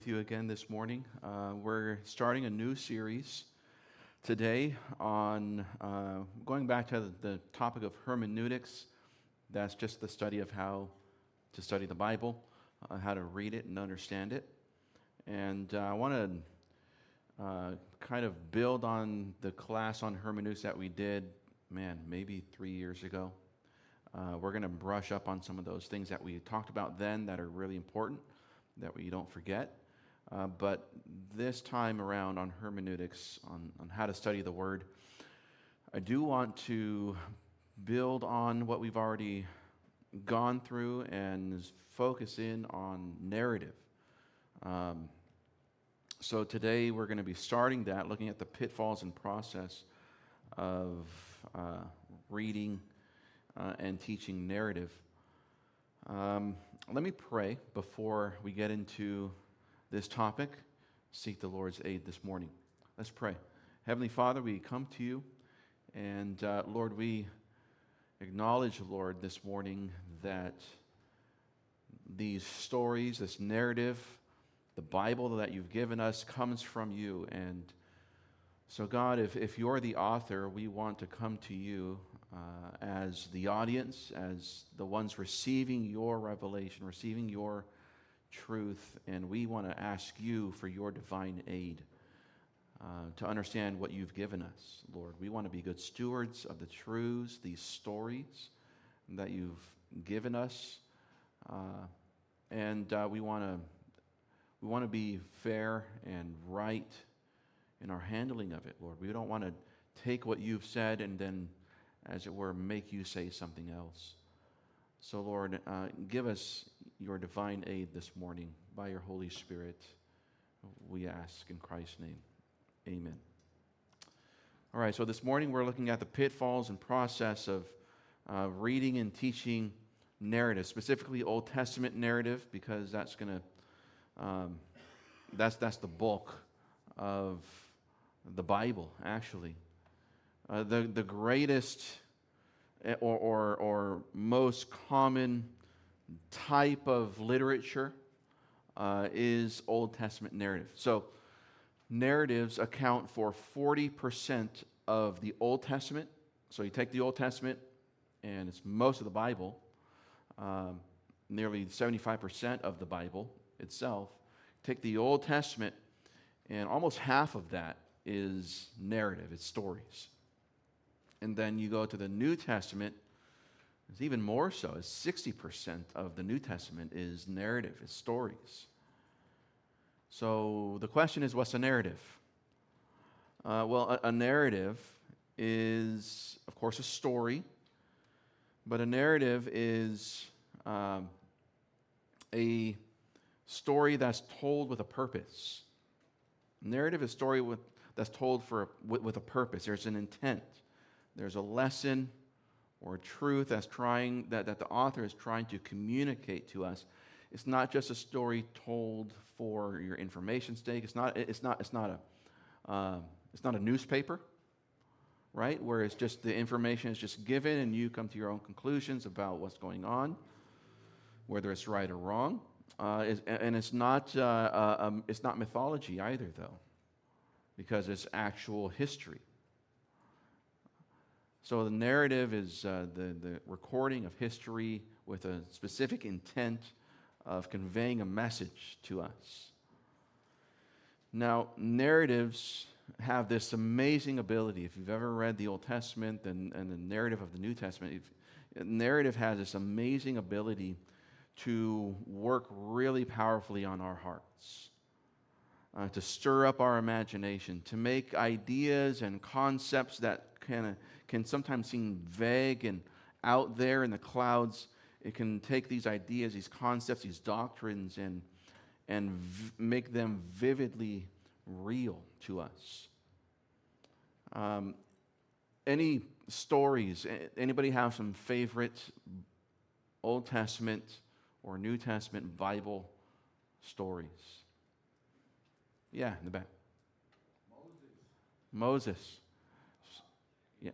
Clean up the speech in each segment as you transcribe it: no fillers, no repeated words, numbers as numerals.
You again this morning. We're starting a new series today on going back to the topic of hermeneutics. That's just the study of how to study the Bible, how to read it and understand it. And I want to kind of build on the class on hermeneutics that we did, maybe 3 years ago. We're going to brush up on some of those things that we talked about then that are really important, that we don't forget. But this time around on hermeneutics, on how to study the Word, I do want to build on what we've already gone through and focus in on narrative. So today we're going to be starting that, looking at the pitfalls and process of reading and teaching narrative. Let me pray before we get into this topic. Seek the Lord's aid this morning. Let's pray. Heavenly Father, we come to you, and Lord, we acknowledge, Lord, this morning that these stories, this narrative, the Bible that you've given us comes from you. And so, God, if you're the author, we want to come to you as the audience, as the ones receiving your revelation, receiving your truth, and we want to ask you for your divine aid to understand what you've given us, Lord. We want to be good stewards of the truths, these stories that you've given us, and we want to be fair and right in our handling of it, Lord. We don't want to take what you've said and then, as it were, make you say something else. So, Lord, give us your divine aid this morning by your Holy Spirit. We ask in Christ's name. Amen. All right, so this morning we're looking at the pitfalls and process of reading and teaching narrative, specifically Old Testament narrative, because that's going to that's the bulk of the Bible, actually. The greatest or most common type of literature is Old Testament narrative. So narratives account for 40% of the Old Testament. So you take the Old Testament, and it's most of the Bible, nearly 75% of the Bible itself. Take the Old Testament, and almost half of that is narrative, it's stories. And then you go to the New Testament, it's even more so. It's 60% of the New Testament is narrative, it's stories. So the question is, what's a narrative? A narrative is, of course, a story, but a narrative is a story that's told with a purpose. Narrative is a story that's told with a purpose. There's an intent. There's a lesson or a truth that the author is trying to communicate to us. It's not just a story told for your information's sake. It's not a newspaper, right? Where it's just the information is just given and you come to your own conclusions about what's going on, whether it's right or wrong. And it's not mythology either, though, because it's actual history. So the narrative is the recording of history with a specific intent of conveying a message to us. Now, narratives have this amazing ability. If you've ever read the Old Testament and the narrative of the New Testament, narrative has this amazing ability to work really powerfully on our hearts, to stir up our imagination, to make ideas and concepts that can sometimes seem vague and out there in the clouds. It can take these ideas, these concepts, these doctrines, and make them vividly real to us. Any stories? Anybody have some favorite Old Testament or New Testament Bible stories? Yeah, in the back. Moses. Yeah.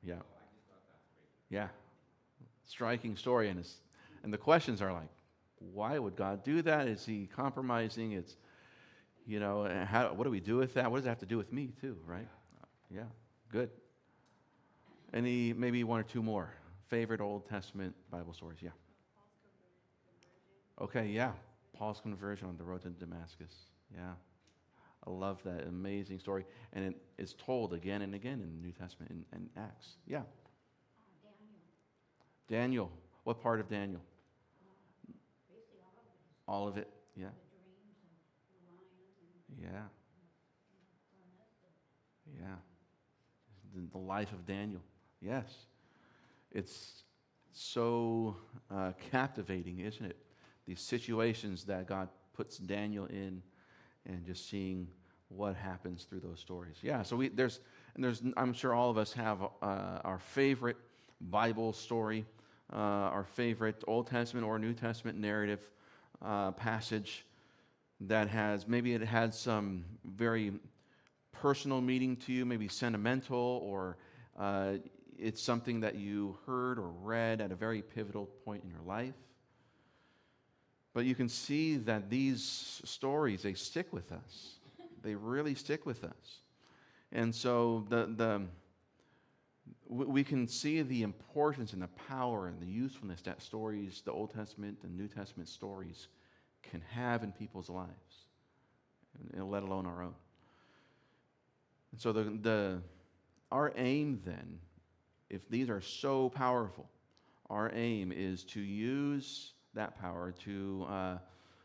Yeah. Yeah. Striking story. And the questions are like, why would God do that? Is he compromising? It's, what do we do with that? What does that have to do with me too, right? Yeah. Good. Maybe one or two more favorite Old Testament Bible stories? Yeah. Okay, yeah. Paul's conversion on the road to Damascus. Yeah. I love that amazing story. And it's told again and again in the New Testament and Acts. Yeah. Daniel. What part of Daniel? All of it. Yeah. Yeah. Yeah. The life of Daniel. Yes. It's so captivating, isn't it? These situations that God puts Daniel in, and just seeing what happens through those stories. Yeah, so there's I'm sure all of us have our favorite Bible story, our favorite Old Testament or New Testament narrative passage that it had some very personal meaning to you, maybe sentimental, or it's something that you heard or read at a very pivotal point in your life. But you can see that these stories, they stick with us. They really stick with us. And so we can see the importance and the power and the usefulness that stories, the Old Testament and New Testament stories, can have in people's lives, and let alone our own. And so our aim then, if these are so powerful, our aim is to use that power to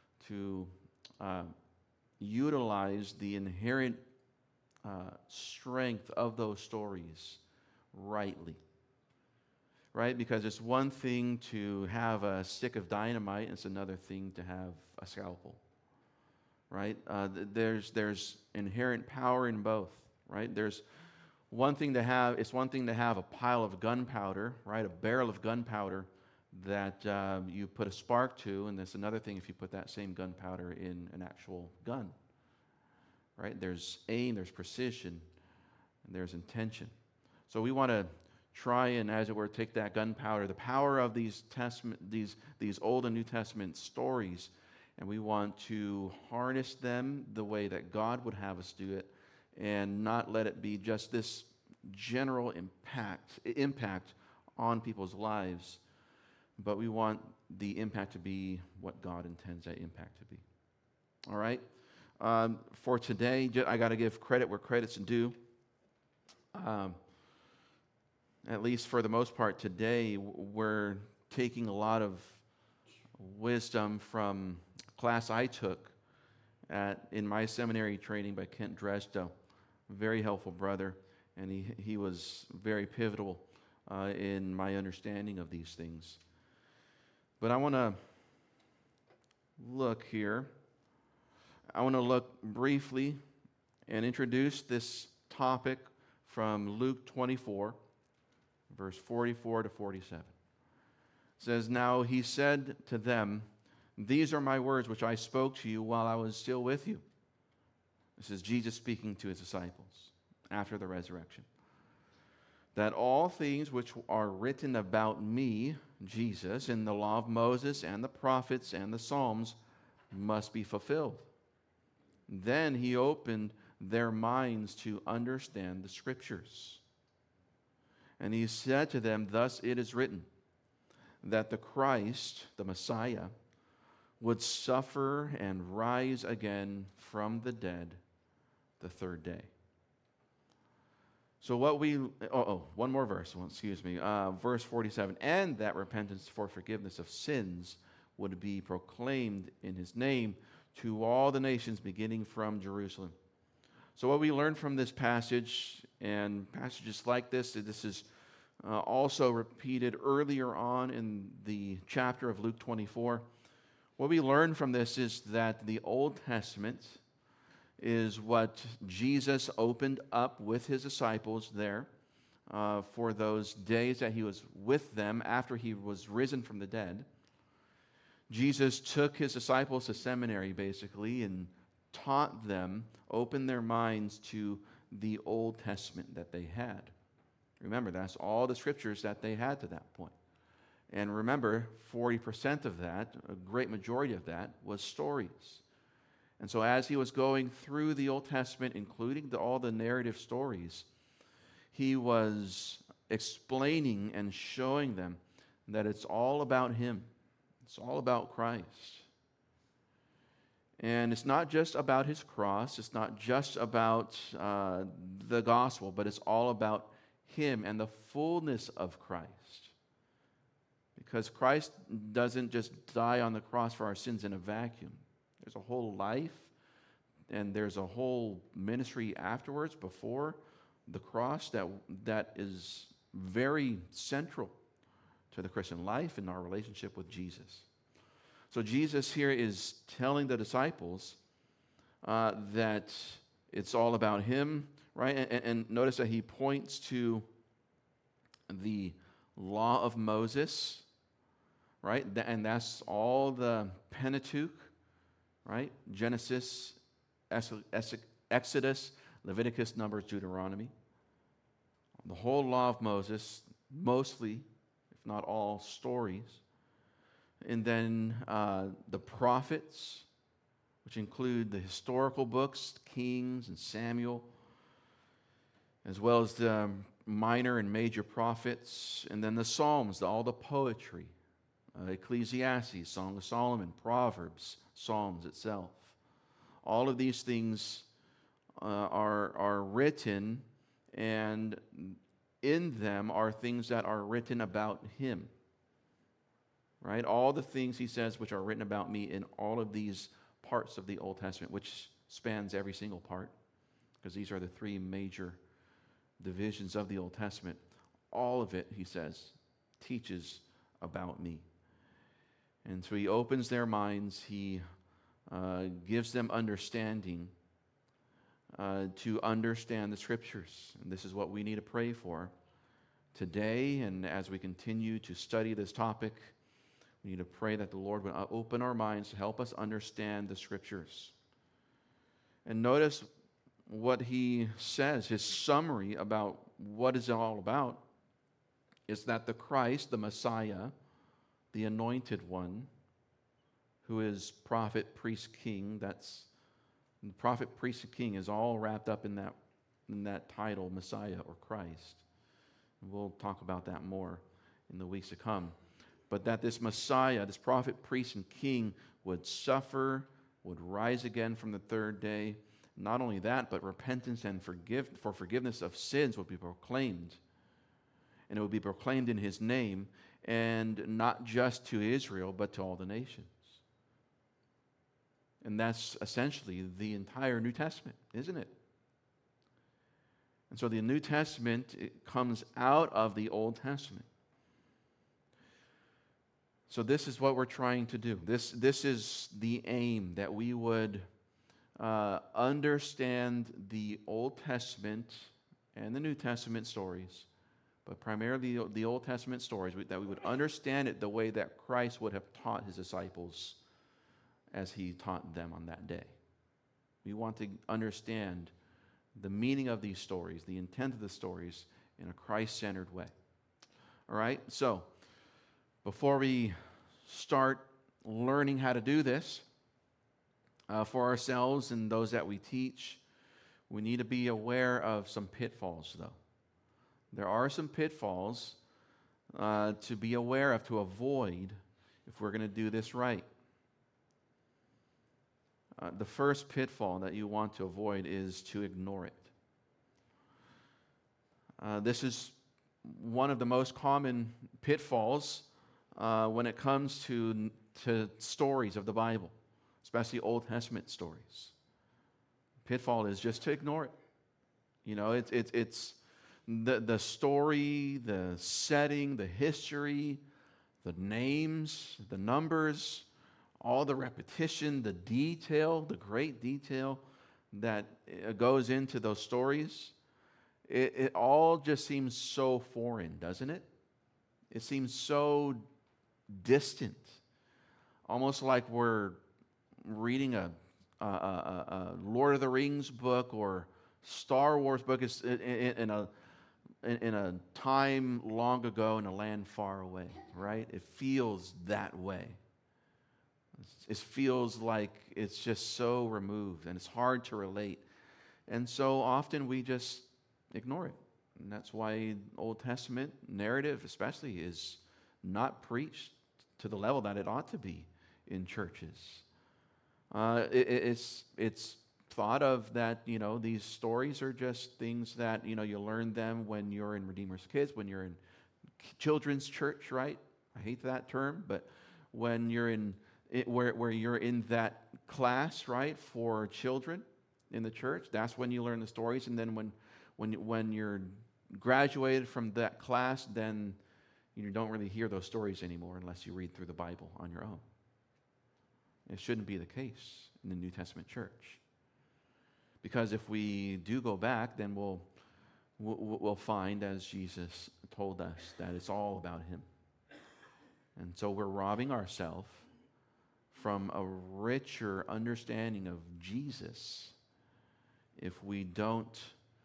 utilize the inherent strength of those stories rightly. Right? Because it's one thing to have a stick of dynamite, and it's another thing to have a scalpel. Right? There's inherent power in both. Right? It's one thing to have a pile of gunpowder, right? A barrel of gunpowder that you put a spark to, and there's another thing if you put that same gunpowder in an actual gun. Right? There's aim, there's precision, and there's intention. So we want to try and, as it were, take that gunpowder, the power of these Old and New Testament stories, and we want to harness them the way that God would have us do it, and not let it be just this general impact on people's lives, but we want the impact to be what God intends that impact to be. All right? For today, I got to give credit where credit's due. At least for the most part today, we're taking a lot of wisdom from a class I took in my seminary training by Kent Dresdo. Very helpful brother, and he was very pivotal in my understanding of these things. But I want to look here. I want to look briefly and introduce this topic from Luke 24, verse 44 to 47. It says, "Now he said to them, 'These are my words which I spoke to you while I was still with you.'" This is Jesus speaking to his disciples after the resurrection. "That all things which are written about me," Jesus, "in the law of Moses and the prophets and the Psalms must be fulfilled." Then he opened their minds to understand the Scriptures. And he said to them, "Thus it is written, that the Christ, the Messiah, would suffer and rise again from the dead the third day." So one more verse, verse 47, "And that repentance for forgiveness of sins would be proclaimed in his name to all the nations, beginning from Jerusalem." So what we learn from this passage, and passages like this is also repeated earlier on in the chapter of Luke 24. What we learn from this is that the Old Testament is what Jesus opened up with his disciples there for those days that he was with them after he was risen from the dead. Jesus took his disciples to seminary, basically, and taught them, opened their minds to the Old Testament that they had. Remember, that's all the scriptures that they had to that point. And remember, 40% of that, a great majority of that, was stories. And so as he was going through the Old Testament, including all the narrative stories, he was explaining and showing them that it's all about him. It's all about Christ. And it's not just about his cross. It's not just about the gospel, but it's all about him and the fullness of Christ. Because Christ doesn't just die on the cross for our sins in a vacuum. There's a whole life, and there's a whole ministry afterwards, before the cross, that is very central to the Christian life and our relationship with Jesus. So Jesus here is telling the disciples that it's all about him, right? And notice that he points to the law of Moses, right? And that's all the Pentateuch, right? Genesis, Exodus, Leviticus, Numbers, Deuteronomy. The whole law of Moses, mostly, if not all, stories. And then the prophets, which include the historical books, Kings and Samuel, as well as the minor and major prophets, and then the Psalms, all the poetry, Ecclesiastes, Song of Solomon, Proverbs, Psalms itself. All of these things are written, and in them are things that are written about him. Right? All the things, he says, which are written about me in all of these parts of the Old Testament, which spans every single part, because these are the three major divisions of the Old Testament. All of it, he says, teaches about me. And so he opens their minds, he gives them understanding to understand the Scriptures. And this is what we need to pray for today, and as we continue to study this topic. We need to pray that the Lord would open our minds to help us understand the Scriptures. And notice what he says, his summary about what is it all about, is that the Christ, the Messiah, the Anointed One, who is prophet, priest, king, that's the prophet, priest, and king is all wrapped up in that title, Messiah or Christ. And we'll talk about that more in the weeks to come. But that this Messiah, this prophet, priest, and king would suffer, would rise again from the third day. Not only that, but repentance and for forgiveness of sins would be proclaimed. And it would be proclaimed in his name, and not just to Israel, but to all the nations. And that's essentially the entire New Testament, isn't it? And so the New Testament, it comes out of the Old Testament. So this is what we're trying to do. This is the aim, that we would understand the Old Testament and the New Testament stories, but primarily the Old Testament stories, that we would understand it the way that Christ would have taught his disciples as he taught them on that day. We want to understand the meaning of these stories, the intent of the stories, in a Christ-centered way. All right? So, before we start learning how to do this for ourselves and those that we teach, we need to be aware of some pitfalls, though. There are some pitfalls to be aware of, to avoid, if we're going to do this right. The first pitfall that you want to avoid is to ignore it. This is one of the most common pitfalls when it comes to stories of the Bible, especially Old Testament stories. Pitfall is just to ignore it. You know, it's the story, the setting, the history, the names, the numbers, all the repetition, the detail, the great detail that goes into those stories. It all just seems so foreign, doesn't it? It seems so distant, almost like we're reading a Lord of the Rings book or Star Wars book in a in a time long ago in a land far away, right? It feels that way. It feels like it's just so removed and it's hard to relate. And so often we just ignore it. And that's why Old Testament narrative especially is not preached to the level that it ought to be in churches. It's thought of that, these stories are just things that, you learn them when you're in Redeemer's Kids, when you're in children's church, right? I hate that term, but when you're in where you're in that class, right, for children in the church, that's when you learn the stories. And then when you're graduated from that class, then you don't really hear those stories anymore unless you read through the Bible on your own. It shouldn't be the case in the New Testament church. Because if we do go back, then we'll find, as Jesus told us, that it's all about Him. And so we're robbing ourselves from a richer understanding of Jesus if we don't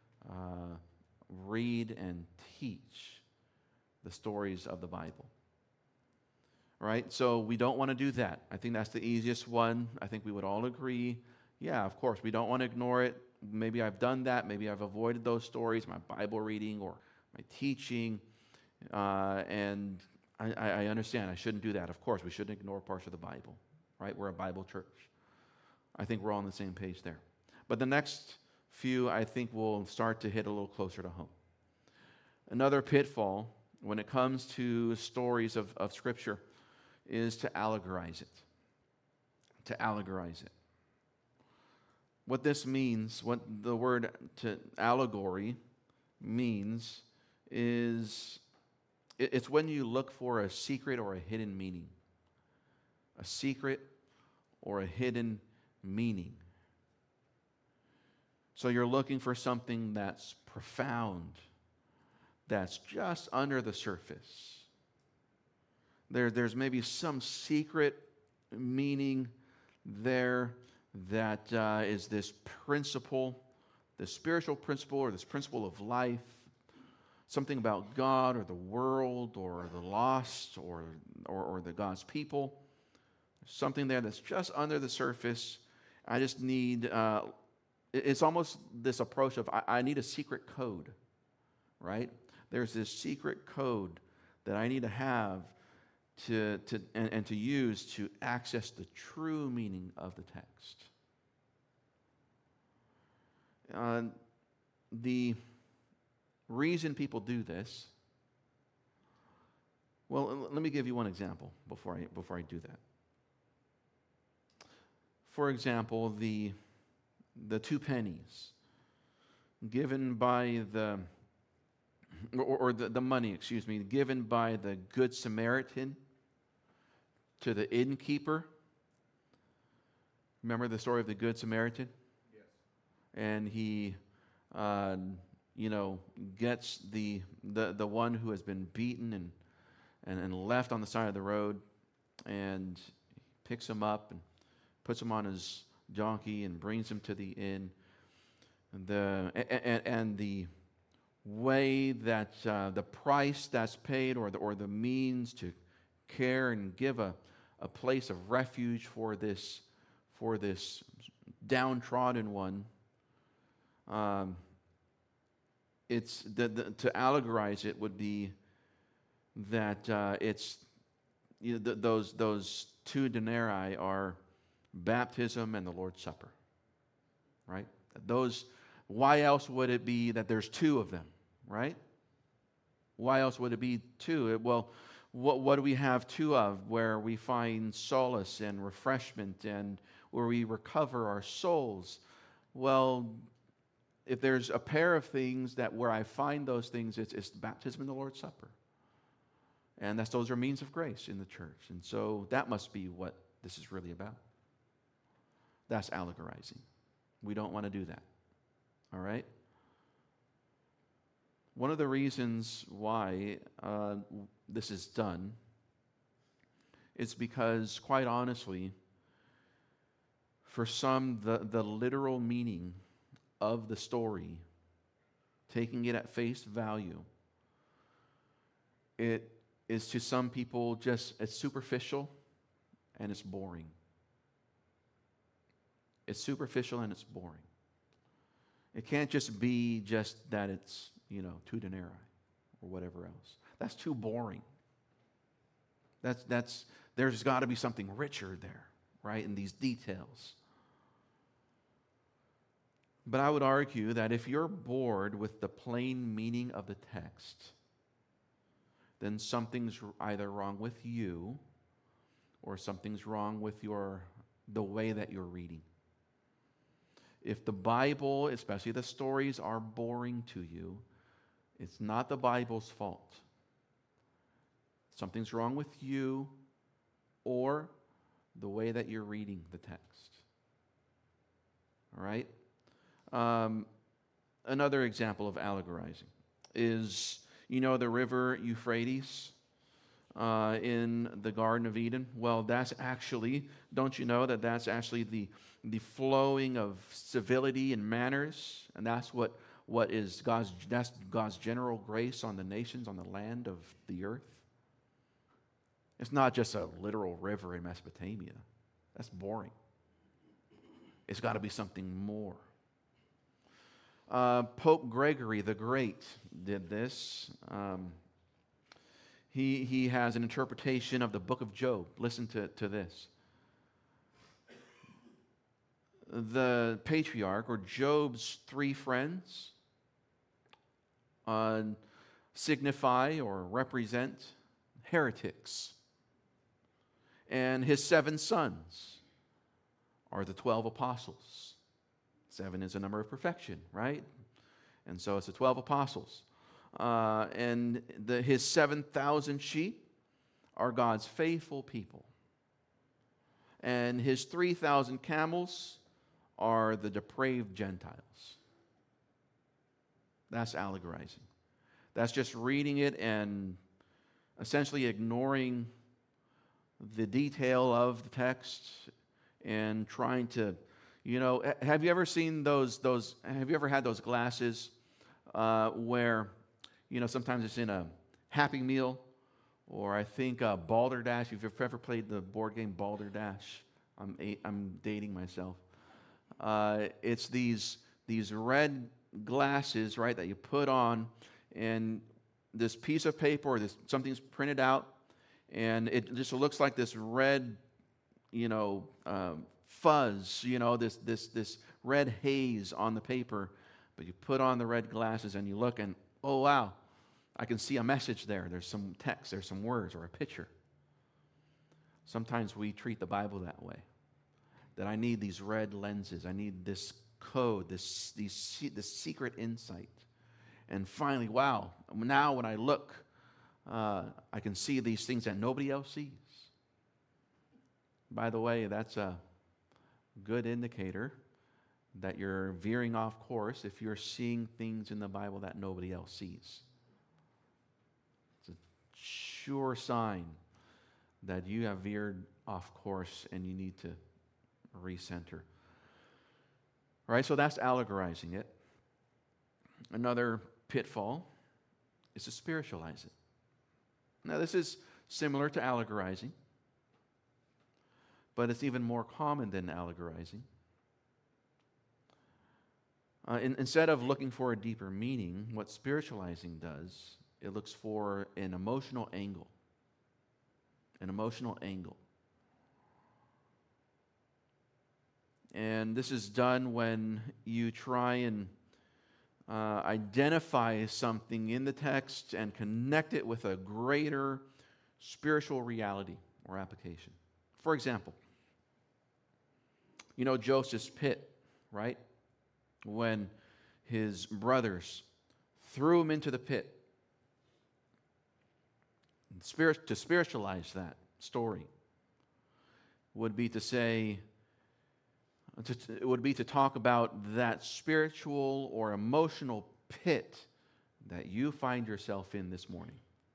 read and teach the stories of the Bible. All right? So we don't want to do that. I think that's the easiest one. I think we would all agree. Yeah, of course, we don't want to ignore it. Maybe I've done that. Maybe I've avoided those stories, my Bible reading or my teaching. And I understand I shouldn't do that. Of course, we shouldn't ignore parts of the Bible, right? We're a Bible church. I think we're all on the same page there. But the next few, I think, will start to hit a little closer to home. Another pitfall when it comes to stories of Scripture is to allegorize it. To allegorize it. What this means, what the word to allegory means, is it's when you look for a secret or a hidden meaning. A secret or a hidden meaning. So you're looking for something that's profound, that's just under the surface. There's maybe some secret meaning there that is this principle, this spiritual principle or this principle of life, something about God or the world or the lost or the God's people, something there that's just under the surface. I just need, it's almost this approach of I need a secret code, right? There's this secret code that I need to have to use to access the true meaning of the text. The reason people do this, well, let me give you one example before I do that. For example, the 2 pennies given by the money, given by the Good Samaritan to the innkeeper. Remember the story of the Good Samaritan? Yes. And he, gets the one who has been beaten and left on the side of the road, and picks him up and puts him on his donkey and brings him to the inn. And the way that the price that's paid or the means to care and give a place of refuge for this downtrodden one, it's to allegorize it would be that it's those 2 denarii are baptism and the Lord's Supper, right? Why else would it be that there's 2 of them, right? Why else would it be 2? Well, what do we have 2 of where we find solace and refreshment and where we recover our souls? Well, if there's a pair of things that where I find those things, it's baptism and the Lord's Supper. And those are means of grace in the church. And so that must be what this is really about. That's allegorizing. We don't want to do that. All right? One of the reasons why this is done is because, quite honestly, for some, the literal meaning of the story taking it at face value, it is to some people just, it's superficial and it's boring. It's superficial and it's boring. It can't just be just that it's, 2 denarii or whatever else. That's too boring. There's got to be something richer there, right, in these details. But I would argue that if you're bored with the plain meaning of the text, then something's either wrong with you or something's wrong with the way that you're reading. If the Bible, especially the stories, are boring to you, it's not the Bible's fault. Something's wrong with you or the way that you're reading the text. All right? Another example of allegorizing is, the river Euphrates in the Garden of Eden? Well, that's actually, don't you know that that's actually the flowing of civility and manners, and that's that's God's general grace on the nations, on the land of the earth? It's not just a literal river in Mesopotamia. That's boring. It's got to be something more. Pope Gregory the Great did this. He has an interpretation of the book of Job. Listen to this. The patriarch, or Job's 3 friends, signify or represent heretics. And his 7 sons are the 12 apostles. 7 is a number of perfection, right? And so it's the 12 apostles. And his 7,000 sheep are God's faithful people. And his 3,000 camels are the depraved Gentiles. That's allegorizing. That's just reading it and essentially ignoring the detail of the text and trying to, have you ever seen have you ever had those glasses where, sometimes it's in a Happy Meal, or I think Balderdash. If you've ever played the board game Balderdash, I'm dating myself. It's these red glasses, right, that you put on, and this piece of paper or something's printed out, and it just looks like this red, fuzz, this red haze on the paper. But you put on the red glasses and you look, and oh wow, I can see a message there. There's some text, there's some words, or a picture. Sometimes we treat the Bible that way. That I need these red lenses. I need this code, this secret insight. And finally, wow, now when I look, I can see these things that nobody else sees. By the way, that's a good indicator that you're veering off course if you're seeing things in the Bible that nobody else sees. It's a sure sign that you have veered off course and you need to recenter. All right, so that's allegorizing it. Another pitfall is to spiritualize it. Now, this is similar to allegorizing, but it's even more common than allegorizing. Instead of looking for a deeper meaning, what spiritualizing does, it looks for an emotional angle. An emotional angle. And this is done when you try and identify something in the text and connect it with a greater spiritual reality or application. For example, Joseph's pit, right? When his brothers threw him into the pit. To spiritualize that story would be to say, it would be to talk about that spiritual or emotional pit that you find yourself in this morning.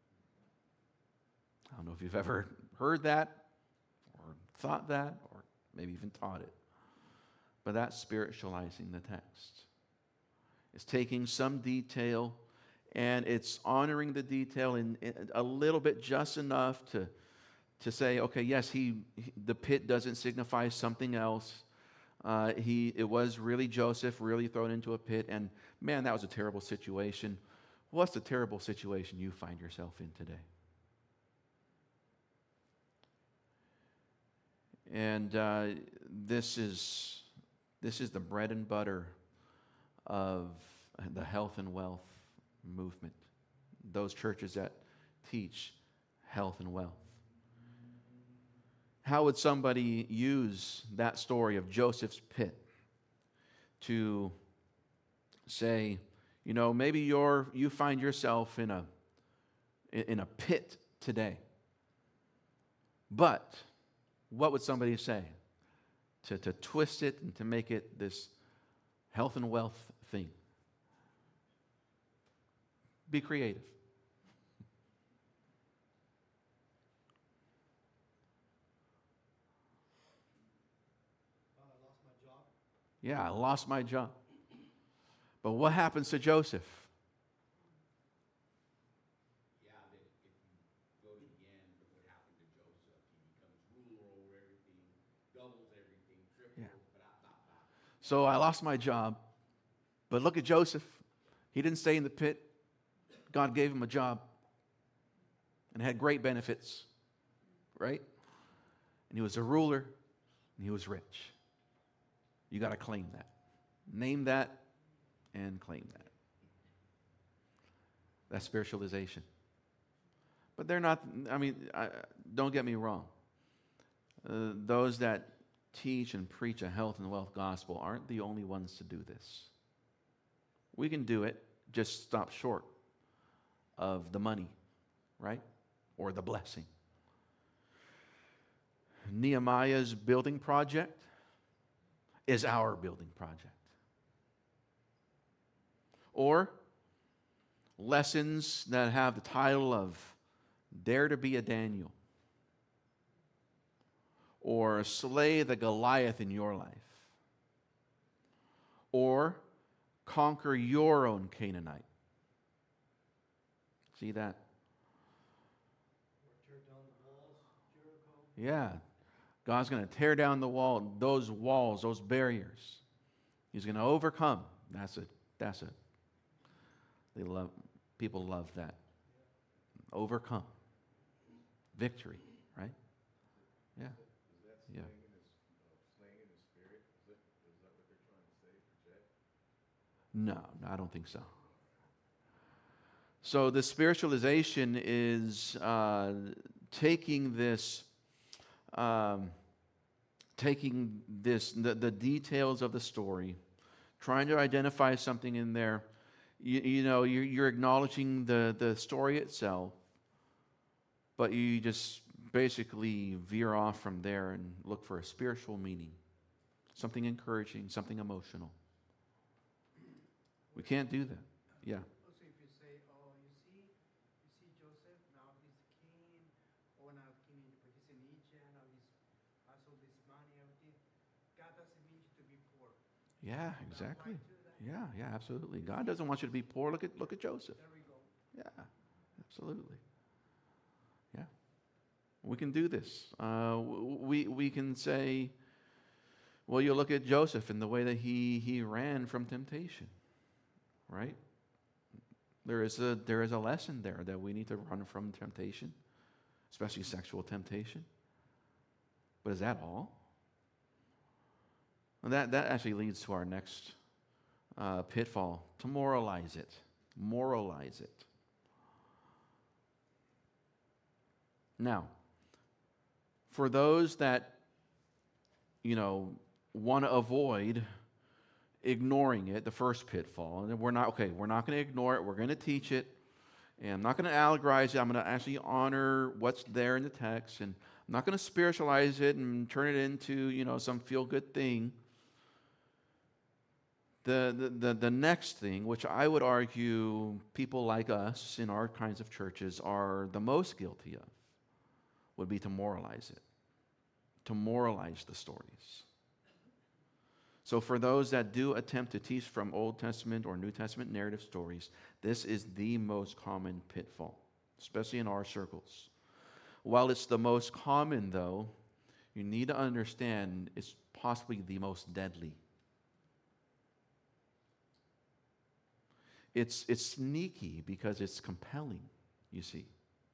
I don't know if you've ever heard that or thought that or maybe even taught it. But that's spiritualizing the text. It's taking some detail and it's honoring the detail in a little bit, just enough to say, okay, yes, the pit doesn't signify something else. It was really Joseph really thrown into a pit, and man, that was a terrible situation. What's the terrible situation you find yourself in today? And this is the bread and butter of the health and wealth movement. Those churches that teach health and wealth. How would somebody use that story of Joseph's pit to say, maybe you find yourself in a pit today, but what would somebody say to twist it and to make it this health and wealth thing? Be creative. I lost my job. Yeah, I lost my job. But what happens to Joseph? Yeah, that if you go again, what happened to Joseph? He becomes ruler over everything, doubles everything, triples, Yeah. blah. So I lost my job. But look at Joseph. He didn't stay in the pit. God gave him a job and had great benefits, right? And he was a ruler and he was rich. You got to claim that. Name that and claim that. That's spiritualization. But they're not, don't get me wrong. Those that teach and preach a health and wealth gospel aren't the only ones to do this. We can do it, just stop short of the money, right? Or the blessing. Nehemiah's building project is our building project. Or lessons that have the title of Dare to be a Daniel. Or Slay the Goliath in your life. Or Conquer your own Canaanite. See that? Or tear down the walls, Jericho. Yeah. God's going to tear down the wall, those walls, those barriers. He's going to overcome. That's it. People love that. Overcome. Victory, right? Yeah. Yeah. Slaying in the spirit? Is that what they're trying to say, project? No, I don't think so. So the spiritualization is taking the details of the story, trying to identify something in there. You're acknowledging the story itself, but you just basically veer off from there and look for a spiritual meaning, something encouraging, something emotional. We can't do that. Yeah. Also, if you say, you see Joseph, now he's king, or now king, but he's in Egypt, now he has all this money, everything. God doesn't mean you to be poor. Yeah, exactly. Right to that? Yeah, absolutely. God doesn't want you to be poor. Look at Joseph. There we go. Yeah, absolutely. Yeah, we can do this. We can say, well, you look at Joseph and the way that he ran from temptation, right? There is a lesson there that we need to run from temptation, especially sexual temptation. But is that all? Well, that actually leads to our next pitfall, to moralize it. Moralize it. Now, for those that, want to avoid ignoring it, the first pitfall, and we're not going to ignore it, we're going to teach it, and I'm not going to allegorize it, I'm going to actually honor what's there in the text, and I'm not going to spiritualize it and turn it into, some feel-good thing. The next thing, which I would argue people like us in our kinds of churches are the most guilty of, would be to moralize it, to moralize the stories, So for those that do attempt to teach from Old Testament or New Testament narrative stories, this is the most common pitfall, especially in our circles. While it's the most common, though, you need to understand it's possibly the most deadly. It's sneaky because it's compelling, you see.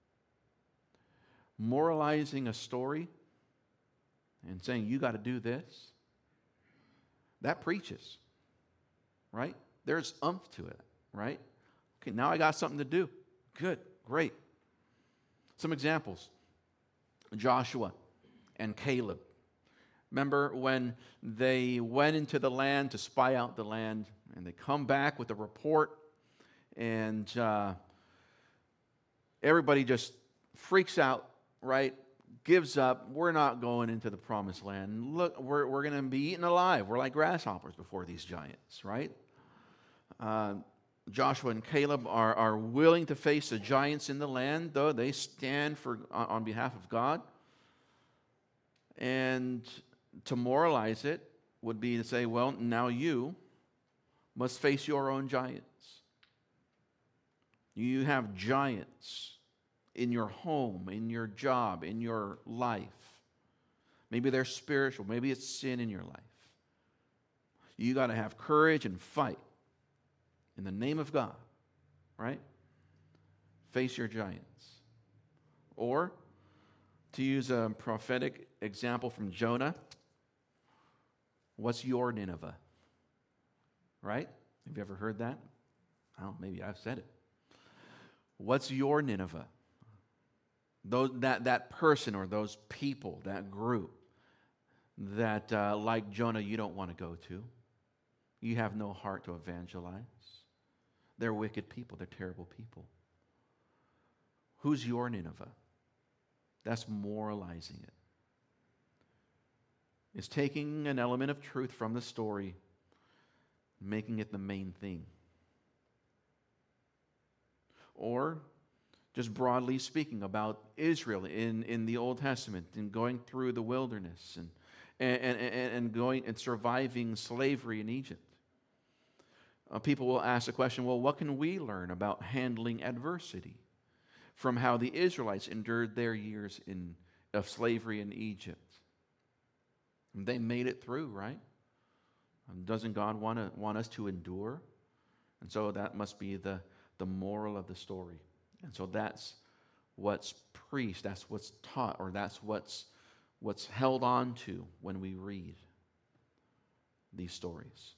Moralizing a story and saying, you got to do this, that preaches, right? There's oomph to it, right? Okay, now I got something to do. Good, great. Some examples. Joshua and Caleb. Remember when they went into the land to spy out the land, and they come back with a report, and everybody just freaks out, right? Gives up. We're not going into the promised land. Look, we're going to be eaten alive. We're like grasshoppers before these giants, right? Joshua and Caleb are willing to face the giants in the land, though they stand on behalf of God. And to moralize it would be to say, well, now you must face your own giants. You have giants in your home, in your job, in your life. Maybe they're spiritual. Maybe it's sin in your life. You got to have courage and fight in the name of God, right? Face your giants. Or, to use a prophetic example from Jonah, what's your Nineveh? Right? Have you ever heard that? Oh, maybe I've said it. What's your Nineveh? That person or those people, that group, that like Jonah you don't want to go to. You have no heart to evangelize. They're wicked people. They're terrible people. Who's your Nineveh? That's moralizing it. It's taking an element of truth from the story, making it the main thing. Or just broadly speaking about Israel in the Old Testament and going through the wilderness and going and surviving slavery in Egypt. People will ask the question, well, what can we learn about handling adversity from how the Israelites endured their years of slavery in Egypt? And they made it through, right? Doesn't God want us to endure? And so that must be the moral of the story. And so that's what's preached, that's what's taught, or that's what's held on to when we read these stories.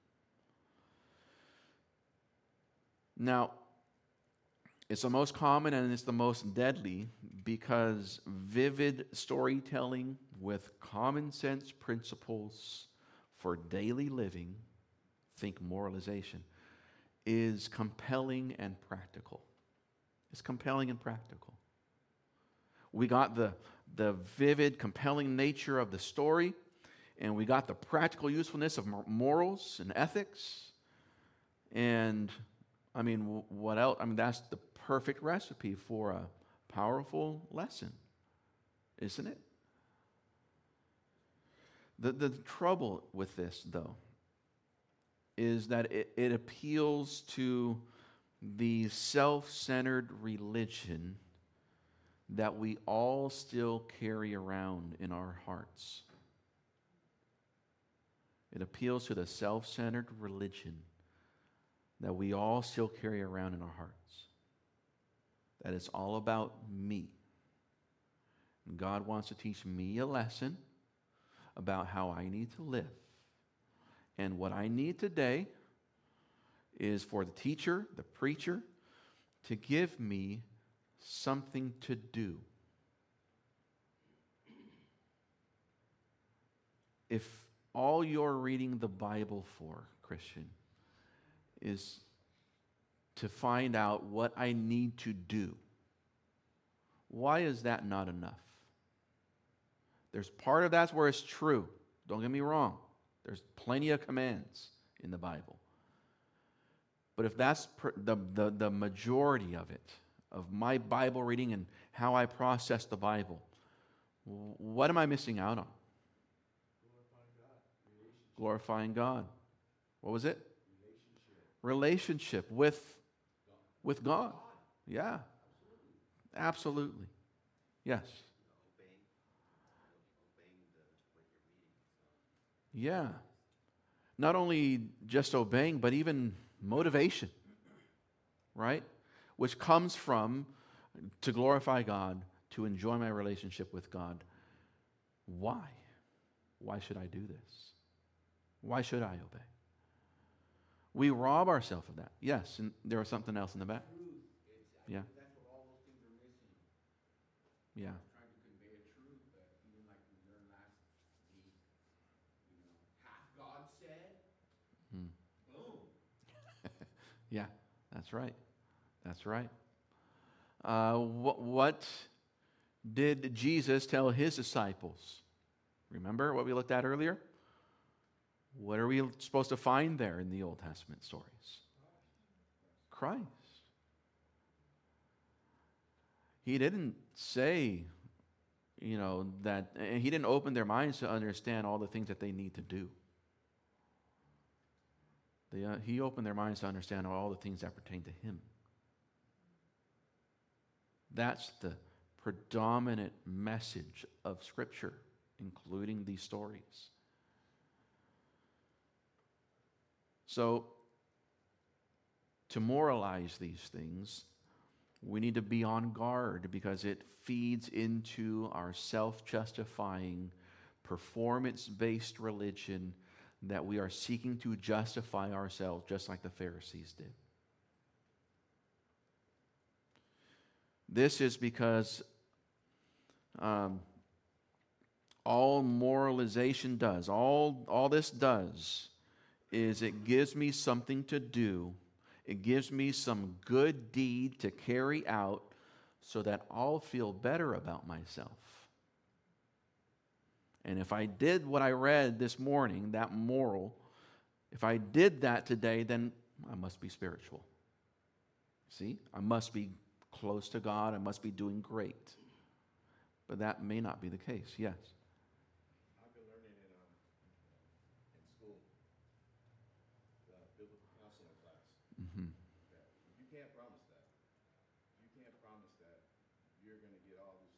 Now, it's the most common and it's the most deadly because vivid storytelling with common sense principles for daily living, think moralization, is compelling and practical. It's compelling and practical. We got the vivid, compelling nature of the story, and we got the practical usefulness of morals and ethics. And, I mean, what else? I mean, that's the perfect recipe for a powerful lesson, isn't it? The trouble with this, though, is that it appeals to the self-centered religion that we all still carry around in our hearts. It appeals to the self-centered religion that we all still carry around in our hearts. That it's all about me. And God wants to teach me a lesson about how I need to live. And what I need today is for the teacher, the preacher, to give me something to do. If all you're reading the Bible for, Christian, is to find out what I need to do, why is that not enough? There's part of that's where it's true. Don't get me wrong. There's plenty of commands in the Bible. But if that's the majority of it, of my Bible reading and how I process the Bible, what am I missing out on? Glorifying God, creation. Glorifying God. What was it? Relationship with God. Yeah. Absolutely. Yes. Yeah. Not only just obeying, but even motivation, right? Which comes from to glorify God, to enjoy my relationship with God. Why? Why should I do this? Why should I obey? We rob ourselves of that. Yes, and there was something else in the back. Yeah. That's what all those things are missing. Yeah. Trying to convey a truth, but even like we learned last week, half God said, Hmm. boom. Yeah, that's right. That's right. What did Jesus tell his disciples? Remember what we looked at earlier? What are we supposed to find there in the Old Testament stories? Christ. He didn't say, that he didn't open their minds to understand all the things that they need to do. He opened their minds to understand all the things that pertain to him. That's the predominant message of Scripture, including these stories. So, to moralize these things, we need to be on guard because it feeds into our self-justifying, performance-based religion that we are seeking to justify ourselves just like the Pharisees did. This is because all moralization does, all this does, is it gives me something to do. It gives me some good deed to carry out so that I'll feel better about myself. And if I did what I read this morning, that moral, if I did that today, then I must be spiritual. See? I must be close to God. I must be doing great. But that may not be the case. Yes? I've been learning in school, the biblical counseling class, Mm-hmm. that you can't promise that. You can't promise that you're going to get all this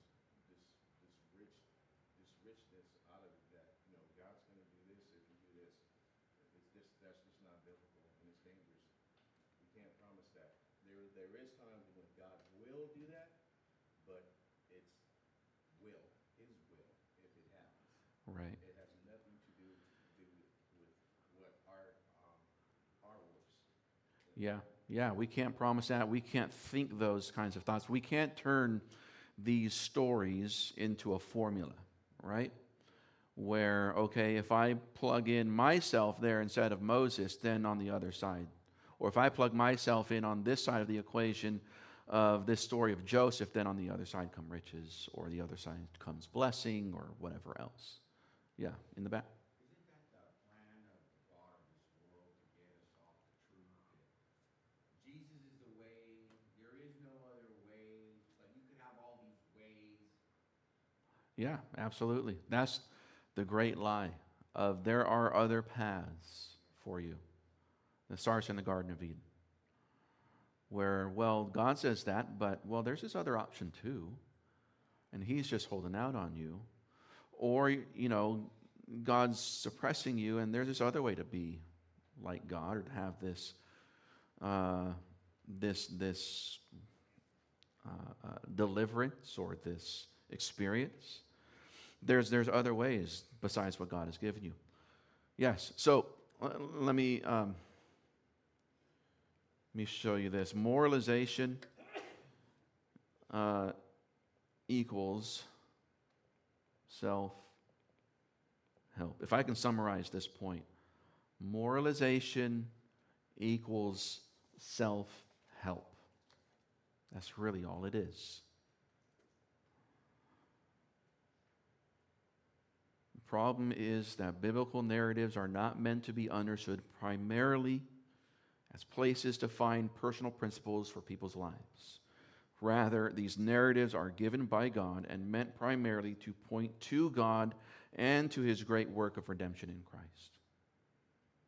richness out of it, that, God's going to do this if you do this. That's just not biblical, and it's dangerous. You can't promise that. There is times when God will do that, but it's His will, if it happens. Right. It has nothing to do with what our works. Yeah, we can't promise that. We can't think those kinds of thoughts. We can't turn these stories into a formula, right? Where, okay, if I plug in myself there instead of Moses, then on the other side. Or if I plug myself in on this side of the equation of this story of Joseph, then on the other side come riches, or the other side comes blessing, or whatever else. Yeah, in the back. Isn't that the plan of the God of this world to get us off the truth? That Jesus is the way, there is no other way, but you could have all these ways. Yeah, absolutely. That's the great lie of there are other paths for you. It starts in the Garden of Eden. Where, God says that, but, there's this other option too. And he's just holding out on you. Or, God's suppressing you, and there's this other way to be like God, or to have this deliverance or this experience. There's other ways besides what God has given you. Yes. So let me show you this. Moralization equals self-help. If I can summarize this point, moralization equals self-help. That's really all it is. The problem is that biblical narratives are not meant to be understood primarily as places to find personal principles for people's lives. Rather, these narratives are given by God and meant primarily to point to God and to his great work of redemption in Christ.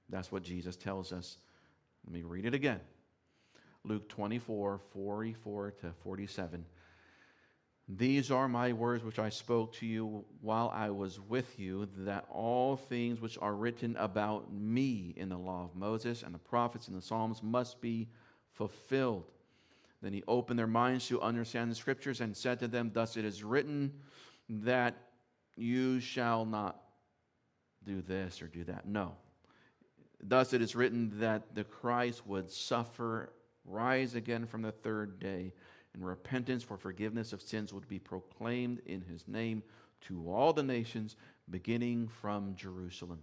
That's what Jesus tells us. Let me read it again. Luke 24, 44 to 47. These are my words which I spoke to you while I was with you, that all things which are written about me in the law of Moses and the prophets and the Psalms must be fulfilled. Then he opened their minds to understand the scriptures and said to them, thus it is written that you shall not do this or do that. No. Thus it is written that the Christ would suffer, rise again from the third day, and repentance for forgiveness of sins would be proclaimed in his name to all the nations, beginning from Jerusalem.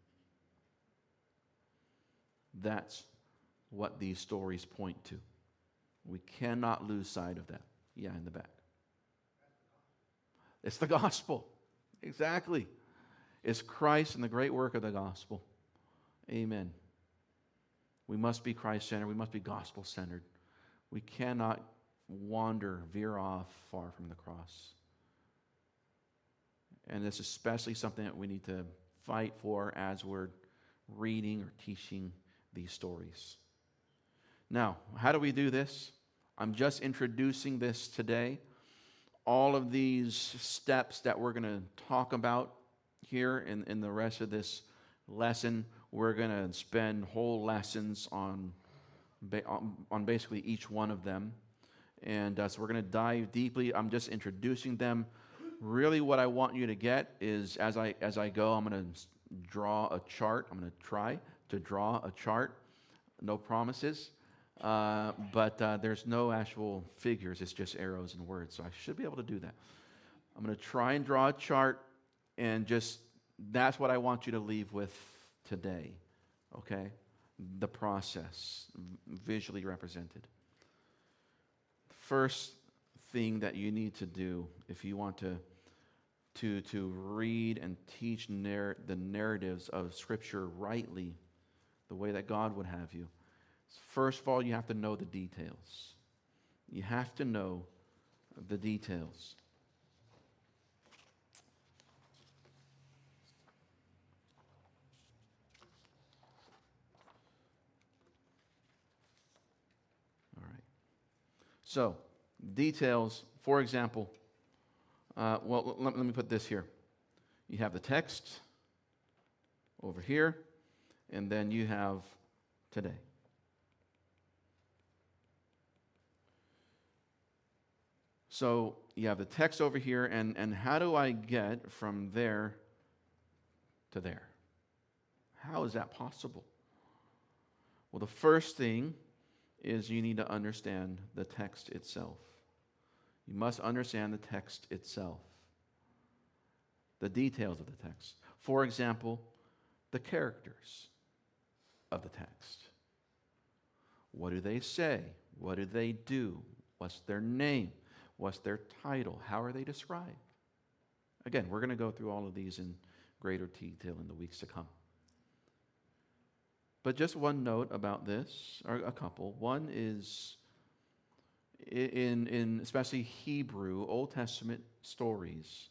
That's what these stories point to. We cannot lose sight of that. Yeah, in the back. It's the gospel. Exactly. It's Christ and the great work of the gospel. Amen. We must be Christ-centered. We must be gospel-centered. We cannot veer off far from the cross. And it's especially something that we need to fight for as we're reading or teaching these stories. Now, how do we do this? I'm just introducing this today. All of these steps that we're going to talk about here in the rest of this lesson, we're going to spend whole lessons on basically each one of them. And so we're going to dive deeply. I'm just introducing them. Really what I want you to get is, as I go, I'm going to draw a chart. I'm going to try to draw a chart. No promises. But there's no actual figures. It's just arrows and words. So I should be able to do that. I'm going to try and draw a chart, and just that's what I want you to leave with today. Okay? The process, visually represented. First thing that you need to do if you want to read and teach the narratives of Scripture rightly, the way that God would have you, first of all, you have to know the details. You have to know the details. All right. So, details, for example, let me put this here. You have the text over here, and then you have today. So you have the text over here, and how do I get from there to there? How is that possible? Well, the first thing is you need to understand the text itself. You must understand the text itself, the details of the text. For example, the characters of the text. What do they say? What do they do? What's their name? What's their title? How are they described? Again, we're going to go through all of these in greater detail in the weeks to come. But just one note about this, or a couple. One is in especially Hebrew, Old Testament stories,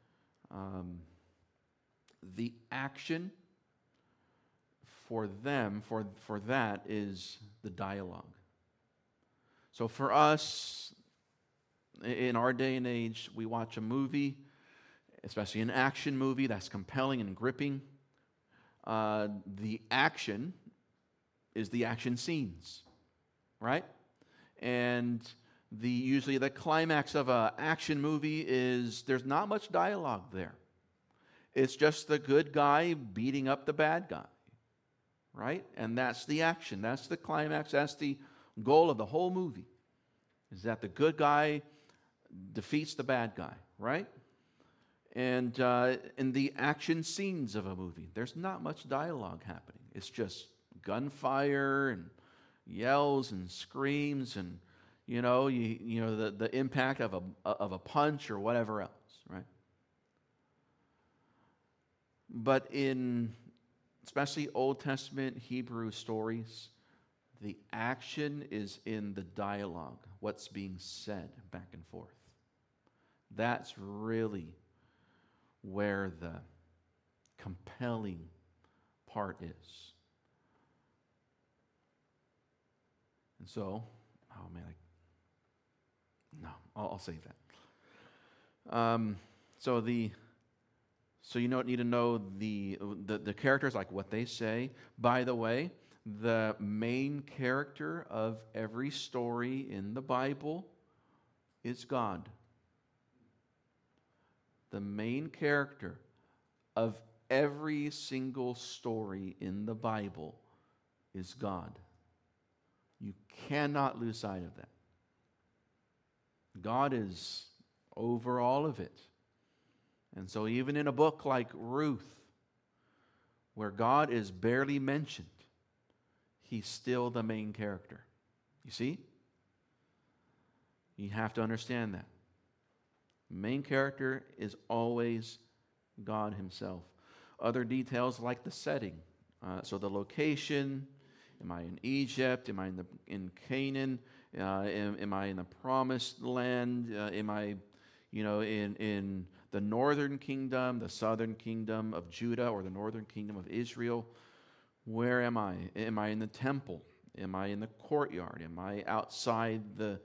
the action for them, for that, is the dialogue. So for us, in our day and age, we watch a movie, especially an action movie that's compelling and gripping. The action is the action scenes, right? And usually the climax of an action movie is there's not much dialogue there. It's just the good guy beating up the bad guy, right? And that's the action. That's the climax. That's the goal of the whole movie, is that the good guy defeats the bad guy, right? And in the action scenes of a movie, there's not much dialogue happening. It's just gunfire and yells and screams and the impact of a punch or whatever else, right? But in especially Old Testament Hebrew stories, the action is in the dialogue, what's being said back and forth. That's really where the compelling part is. And so, oh man, no, I'll save that. So you need to know the characters, like what they say. By the way, the main character of every story in the Bible is God. The main character of every single story in the Bible is God. You cannot lose sight of that. God is over all of it. And so even in a book like Ruth, where God is barely mentioned, He's still the main character. You see? You have to understand that. The main character is always God Himself. Other details like the setting. So the location. Am I in Egypt? Am I in Canaan? Am I in the promised land? Am I, in the northern kingdom, the southern kingdom of Judah, or the northern kingdom of Israel? Where am I? Am I in the temple? Am I in the courtyard? Am I outside the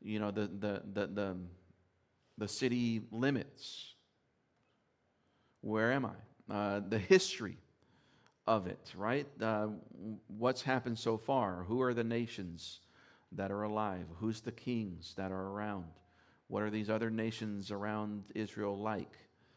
city limits? Where am I? The history of it, right? What's happened so far? Who are the nations that are alive? Who's the kings that are around? What are these other nations around Israel like?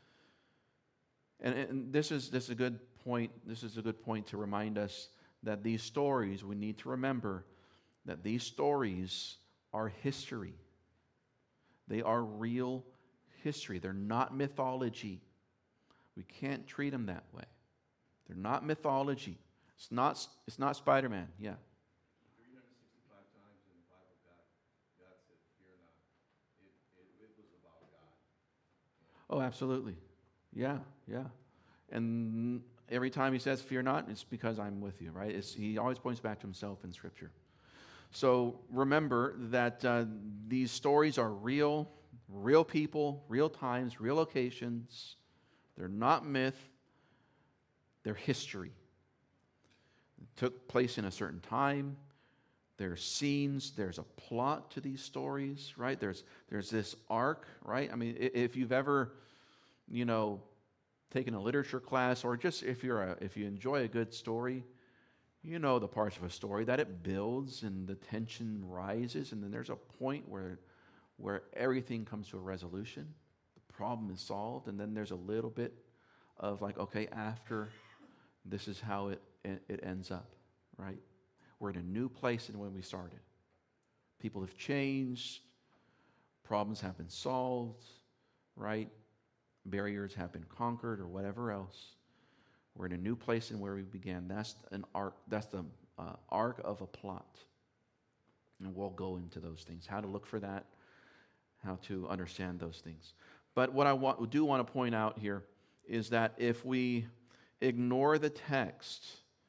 And this is a good point. This is a good point to remind us that these stories, we need to remember that these stories are history. They are real history. They're not mythology. We can't treat them that way. They're not mythology. It's not Spider-Man. Yeah. 365 times in the Bible, God said, "Fear not." It was about God. Oh, absolutely. Yeah. And every time He says, "Fear not," it's because I'm with you, right? He always points back to Himself in Scripture. So remember that these stories are real people, real times, real locations. They're not myth. They're history. It took place in a certain time. There's scenes. There's a plot to these stories, right? There's this arc, right? I mean, if you've ever, taken a literature class, or just if you enjoy a good story, you know the parts of a story that it builds and the tension rises, and then there's a point where everything comes to a resolution. The problem is solved, and then there's a little bit of like, okay, after this is how it ends up, right? We're in a new place than when we started. People have changed. Problems have been solved, right? Barriers have been conquered, or whatever else. We're in a new place than where we began. That's an arc. That's the arc of a plot. And we'll go into those things, how to look for that, how to understand those things. But what I do want to point out here is that if we ignore the text,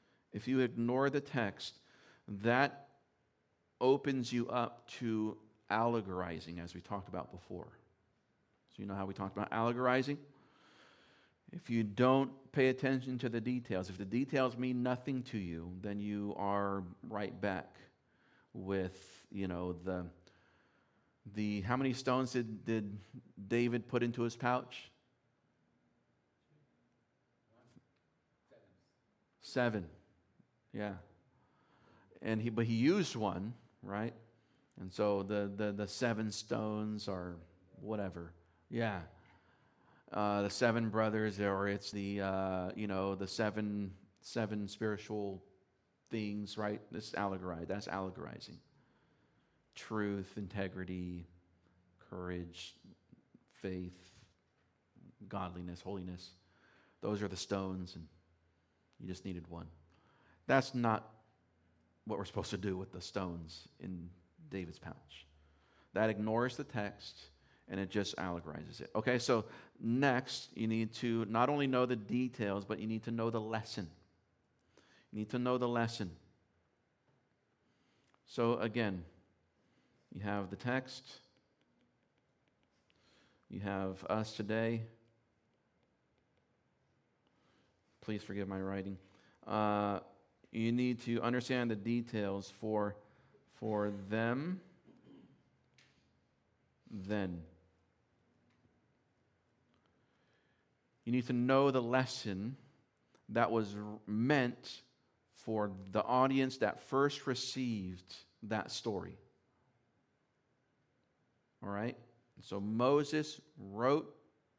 that opens you up to allegorizing, as we talked about before. So you know how we talked about allegorizing? If you don't pay attention to the details, if the details mean nothing to you, then you are right back with, the how many stones did David put into his pouch? 7. Yeah. But he used one, right? And so the 7 stones are whatever. Yeah. The 7 brothers, or it's the the seven spiritual things, right? That's allegorizing. Truth, integrity, courage, faith, godliness, holiness. Those are the stones, and you just needed one. That's not what we're supposed to do with the stones in David's pouch. That ignores the text, and it just allegorizes it. Okay, so next, you need to not only know the details, but you need to know the lesson. You need to know the lesson. So again, you have the text. You have us today. Please forgive my writing. You need to understand the details for for them then. You need to know the lesson that was meant for the audience that first received that story. All right? So Moses wrote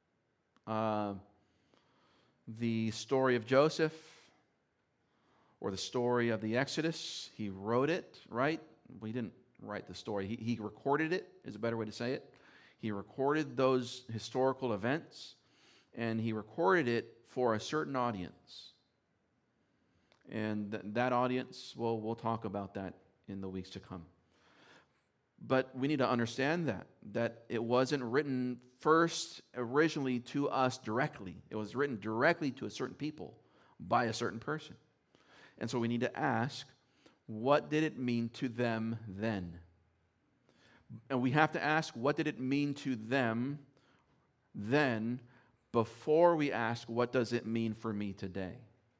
the story of Joseph, or the story of the Exodus. He wrote it, right? Well, he didn't write the story. He recorded it, is a better way to say it. He recorded those historical events, and he recorded it for a certain audience. And that audience, well, we'll talk about that in the weeks to come. But we need to understand that it wasn't written first originally to us directly. It was written directly to a certain people by a certain person. And so we need to ask, what did it mean to them then? And we have to ask, what did it mean to them then, before we ask, what does it mean for me today?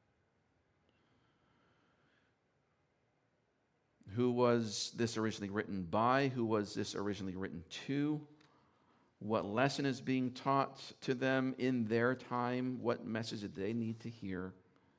Who was this originally written by? Who was this originally written to? What lesson is being taught to them in their time? What message did they need to hear?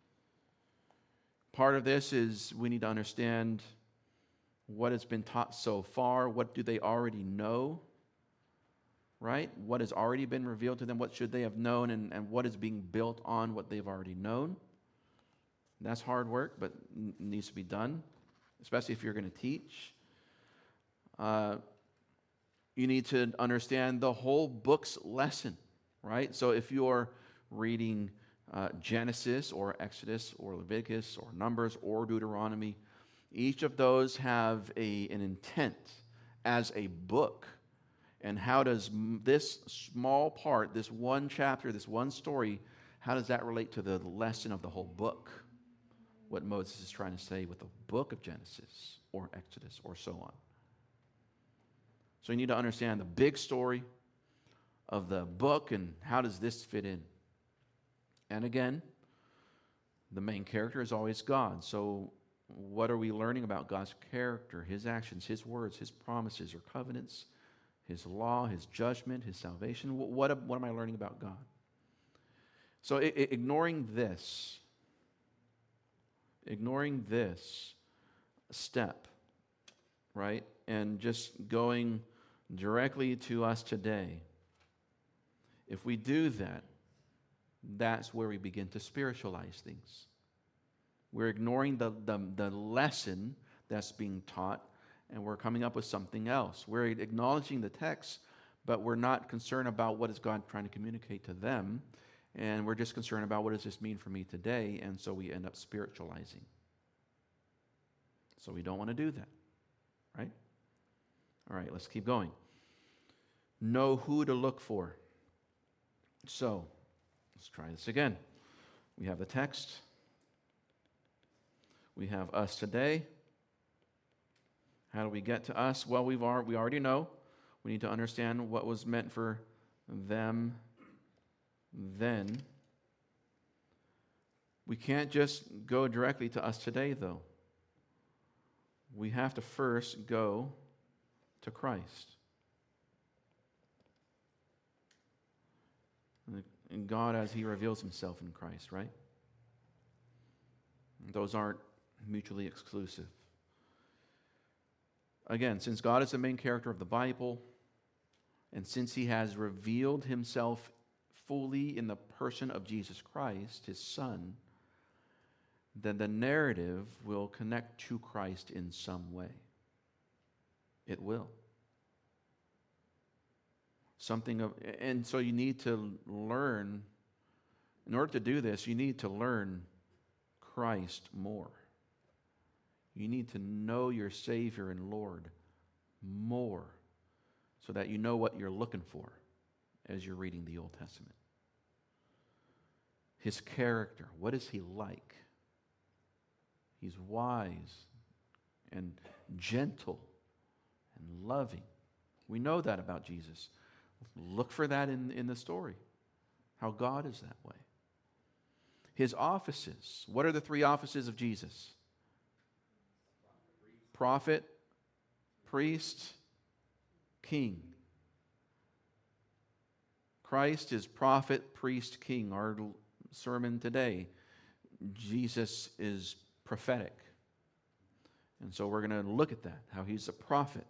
Part of this is we need to understand what has been taught so far. What do they already know? Right? What has already been revealed to them? What should they have known? And what is being built on what they've already known? That's hard work, but needs to be done, especially if you're going to teach. You need to understand the whole book's lesson, right? So if you're reading Genesis or Exodus or Leviticus or Numbers or Deuteronomy, each of those have an intent as a book. And how does this small part, this one chapter, this one story, how does that relate to the lesson of the whole book? What Moses is trying to say with the book of Genesis or Exodus or so on. So you need to understand the big story of the book and how does this fit in. And again, the main character is always God. So what are we learning about God's character, His actions, His words, His promises or covenants, His law, His judgment, His salvation? What am I learning about God? So ignoring this step, right, and just going directly to us today, if we do that, that's where we begin to spiritualize things. We're ignoring the lesson that's being taught, and we're coming up with something else. We're acknowledging the text, but we're not concerned about what is God trying to communicate to them, and we're just concerned about what does this mean for me today, and so we end up spiritualizing. So we don't want to do that, right? All right, let's keep going. Know who to look for. So, let's try this again. We have the text. We have us today. How do we get to us? Well, we already know. We need to understand what was meant for them then. We can't just go directly to us today, though. We have to first go to Christ. And God as He reveals Himself in Christ, right? Those aren't mutually exclusive. Again, since God is the main character of the Bible, and since He has revealed Himself fully in the person of Jesus Christ, His Son, then the narrative will connect to Christ in some way. It will. And so you need to learn, in order to do this, you need to learn Christ more. You need to know your Savior and Lord more so that you know what you're looking for as you're reading the Old Testament. His character, what is He like? He's wise and gentle and loving. We know that about Jesus. Look for that in the story, how God is that way. His offices. What are the three offices of Jesus? Prophet, priest, king. Christ is prophet, priest, king. Our sermon today, Jesus is prophetic. And so we're going to look at that, how he's a prophet.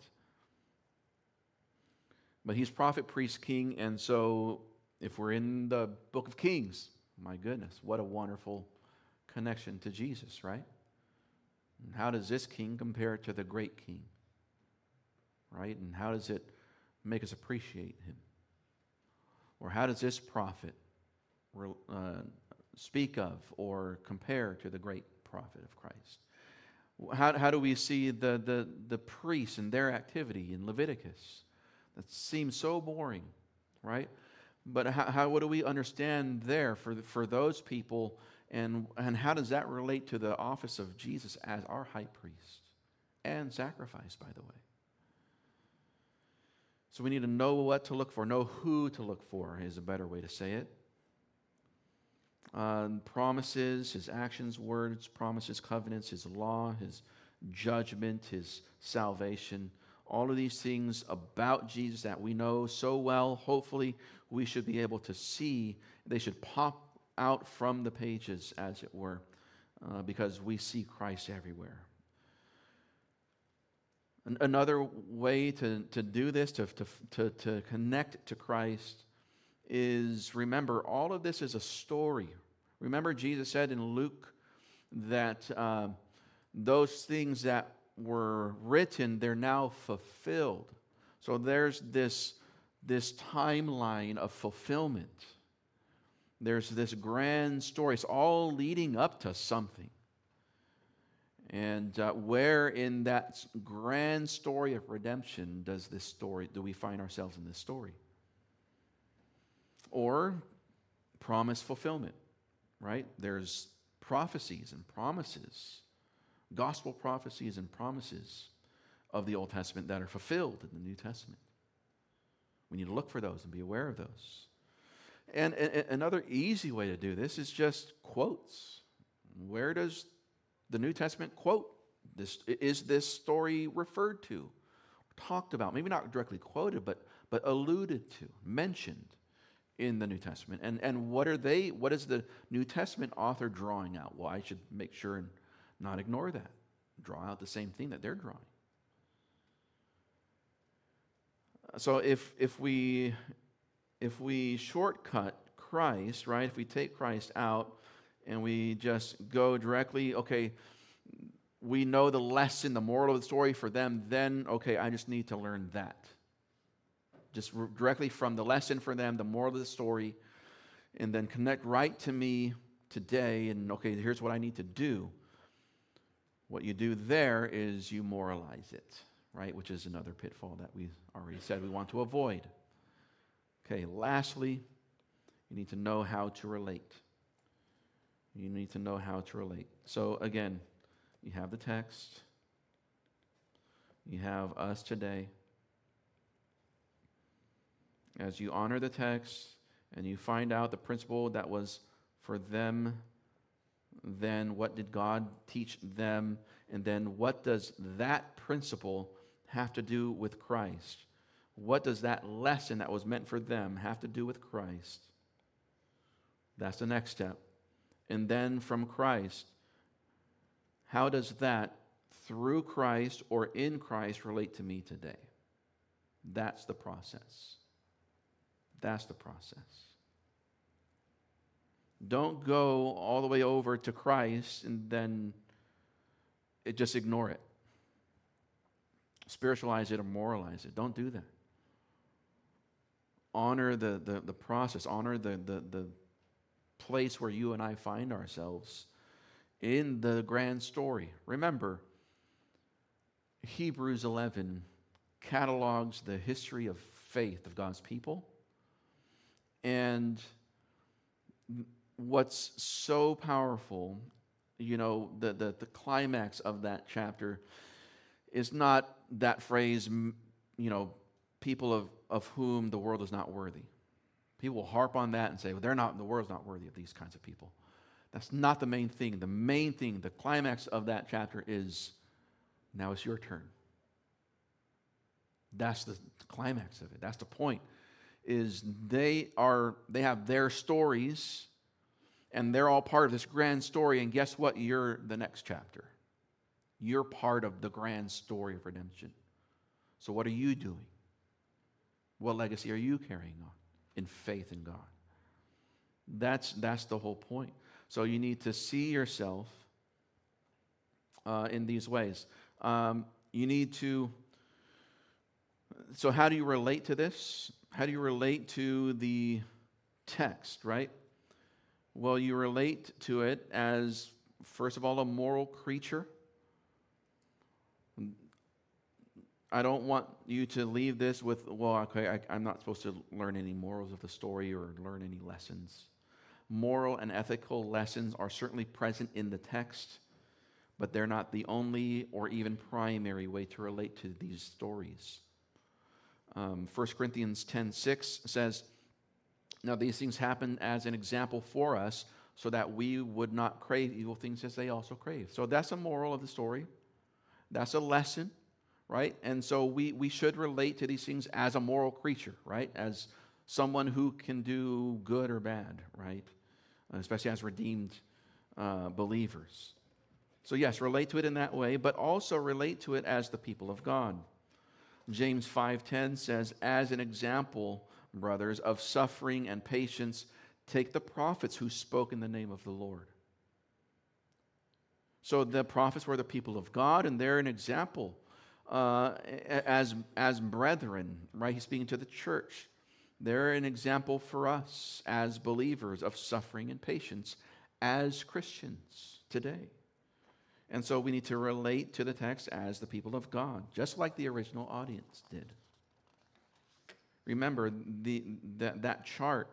But he's prophet, priest, king, and so if we're in the book of Kings, my goodness, what a wonderful connection to Jesus, right? And how does this king compare to the great king? Right? And how does it make us appreciate him? Or how does this prophet speak of or compare to the great prophet of Christ? How do we see the priests and their activity in Leviticus? That seems so boring, right? But what do we understand there for those people, and how does that relate to the office of Jesus as our high priest and sacrifice, by the way? So we need to know what to look for, know who to look for is a better way to say it. Promises, his actions, words, promises, covenants, his law, his judgment, his salvation. All of these things about Jesus that we know so well, hopefully we should be able to see. They should pop out from the pages, as it were, because we see Christ everywhere. Another way to do this, to connect to Christ, is remember, all of this is a story. Remember, Jesus said in Luke that those things that were written, they're now fulfilled. So there's this timeline of fulfillment. There's this grand story. It's all leading up to something. And where in that grand story of redemption do we find ourselves in this story? Or promise fulfillment, right? There's prophecies and promises, gospel prophecies and promises of the Old Testament that are fulfilled in the New Testament. We need to look for those and be aware of those. And another easy way to do this is just quotes. Where does the New Testament quote this? Is this story referred to, talked about? Maybe not directly quoted, but alluded to, mentioned in the New Testament. And what is the New Testament author drawing out? Well, I should make sure and not ignore that. Draw out the same thing that they're drawing. So if we shortcut Christ, right? If we take Christ out and we just go directly, okay, we know the lesson, the moral of the story for them, then, okay, I just need to learn that. Just directly from the lesson for them, the moral of the story, and then connect right to me today, and okay, here's what I need to do. What you do there is you moralize it, right? Which is another pitfall that we already said we want to avoid. Okay, lastly, you need to know how to relate. You need to know how to relate. So again, you have the text. You have us today. As you honor the text and you find out the principle that was for them, then what did God teach them? And then what does that principle have to do with Christ? What does that lesson that was meant for them have to do with Christ? That's the next step. And then from Christ, how does that, through Christ or in Christ, relate to me today? That's the process. That's the process. Don't go all the way over to Christ and then just ignore it. Spiritualize it or moralize it. Don't do that. Honor the process. Honor the place where you and I find ourselves in the grand story. Remember, Hebrews 11 catalogs the history of faith of God's people. And what's so powerful, the climax of that chapter is not that phrase, people of whom the world is not worthy. People will harp on that and say, well, the world's not worthy of these kinds of people. That's not the main thing. The main thing, the climax of that chapter is, now it's your turn. That's the climax of it. That's the point. Is they have their stories, and they're all part of this grand story. And guess what? You're the next chapter. You're part of the grand story of redemption. So what are you doing? What legacy are you carrying on in faith in God? That's the whole point. So you need to see yourself in these ways. You need to. So how do you relate to this? How do you relate to the text, right? Well, you relate to it as, first of all, a moral creature. I don't want you to leave this with, well, okay, I'm not supposed to learn any morals of the story or learn any lessons. Moral and ethical lessons are certainly present in the text, but they're not the only or even primary way to relate to these stories. 1 Corinthians 10:6 says, now these things happen as an example for us so that we would not crave evil things as they also crave. So that's a moral of the story. That's a lesson, right? And so we should relate to these things as a moral creature, right? As someone who can do good or bad, right? Especially as redeemed believers. So yes, relate to it in that way, but also relate to it as the people of God. James 5:10 says, as an example, brothers, of suffering and patience, take the prophets who spoke in the name of the Lord. So the prophets were the people of God, and they're an example as brethren, right? He's speaking to the church. They're an example for us as believers of suffering and patience as Christians today. And so we need to relate to the text as the people of God, just like the original audience did. Remember, that chart,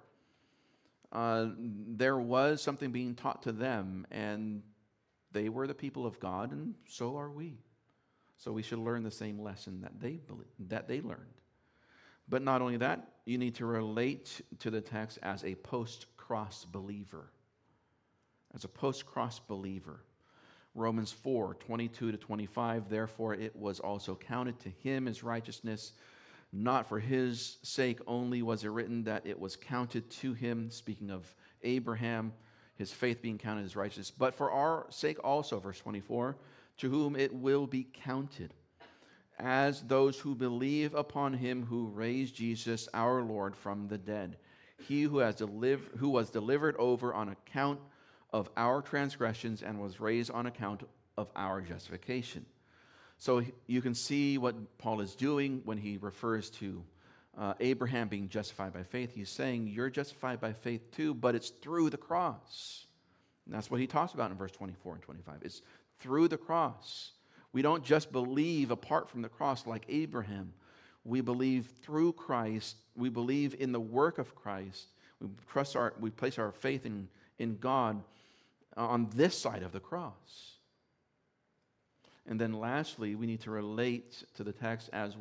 there was something being taught to them, and they were the people of God, and so are we. So we should learn the same lesson that they learned. But not only that, you need to relate to the text as a post-cross believer. As a post-cross believer. Romans 4:22-25, therefore it was also counted to him as righteousness. Not for his sake only was it written that it was counted to him, speaking of Abraham, his faith being counted as righteous, but for our sake also, verse 24, to whom it will be counted, as those who believe upon him who raised Jesus our Lord from the dead, he who was delivered over on account of our transgressions and was raised on account of our justification. So you can see what Paul is doing when he refers to Abraham being justified by faith. He's saying you're justified by faith too, but it's through the cross. And that's what he talks about in verse 24 and 25. It's through the cross. We don't just believe apart from the cross like Abraham. We believe through Christ. We believe in the work of Christ. We place our faith in God on this side of the cross. And then lastly, we need to relate to the text as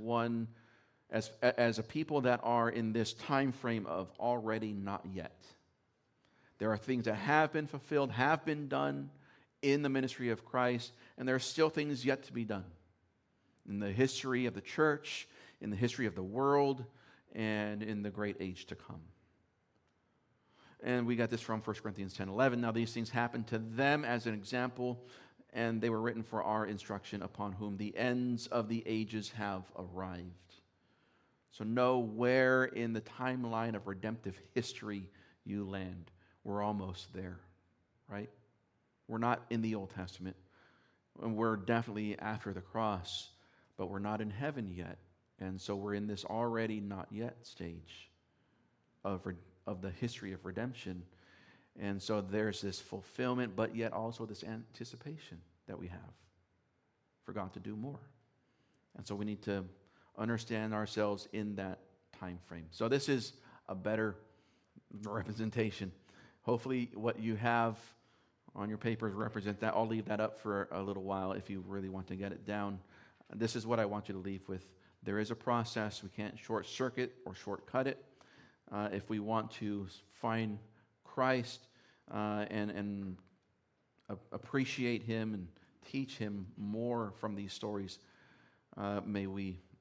a people that are in this time frame of already not yet. There are things that have been fulfilled, have been done in the ministry of Christ, and there are still things yet to be done in the history of the church, in the history of the world, and in the great age to come. And we got this from 1 Corinthians 10:11. Now these things happened to them as an example, and they were written for our instruction, upon whom the ends of the ages have arrived. So know where in the timeline of redemptive history you land. We're almost there, right? We're not in the Old Testament, and we're definitely after the cross, but we're not in heaven yet. And so we're in this already not yet stage of the history of redemption. And so there's this fulfillment, but yet also this anticipation that we have for God to do more. And so we need to understand ourselves in that time frame. So this is a better representation. Hopefully what you have on your papers represent that. I'll leave that up for a little while if you really want to get it down. This is what I want you to leave with. There is a process. We can't short circuit or shortcut it. If we want to find Christ and appreciate him and teach him more from these stories, may we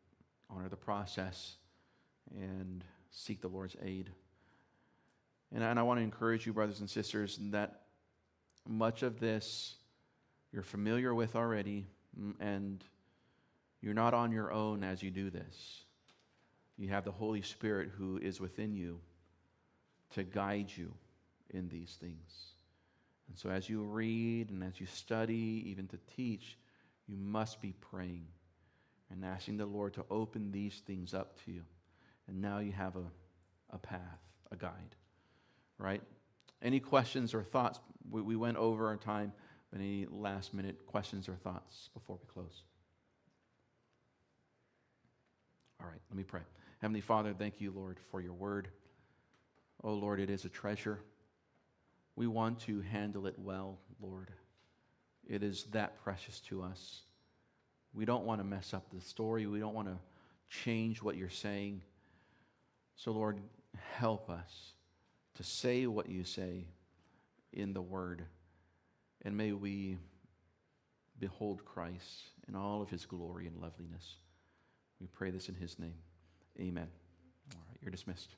honor the process, and seek the Lord's aid. And I want to encourage you, brothers and sisters, that much of this you're familiar with already, and you're not on your own as you do this. You have the Holy Spirit who is within you to guide you in these things. And so as you read and as you study, even to teach, you must be praying and asking the Lord to open these things up to you. And now you have a path, a guide, right? Any questions or thoughts? We went over our time. Any last minute questions or thoughts before we close? All right, let me pray. Heavenly Father, thank you, Lord, for your word. Oh, Lord, it is a treasure. We want to handle it well, Lord. It is that precious to us. We don't want to mess up the story. We don't want to change what you're saying. So, Lord, help us to say what you say in the word. And may we behold Christ in all of his glory and loveliness. We pray this in his name. Amen. All right, you're dismissed.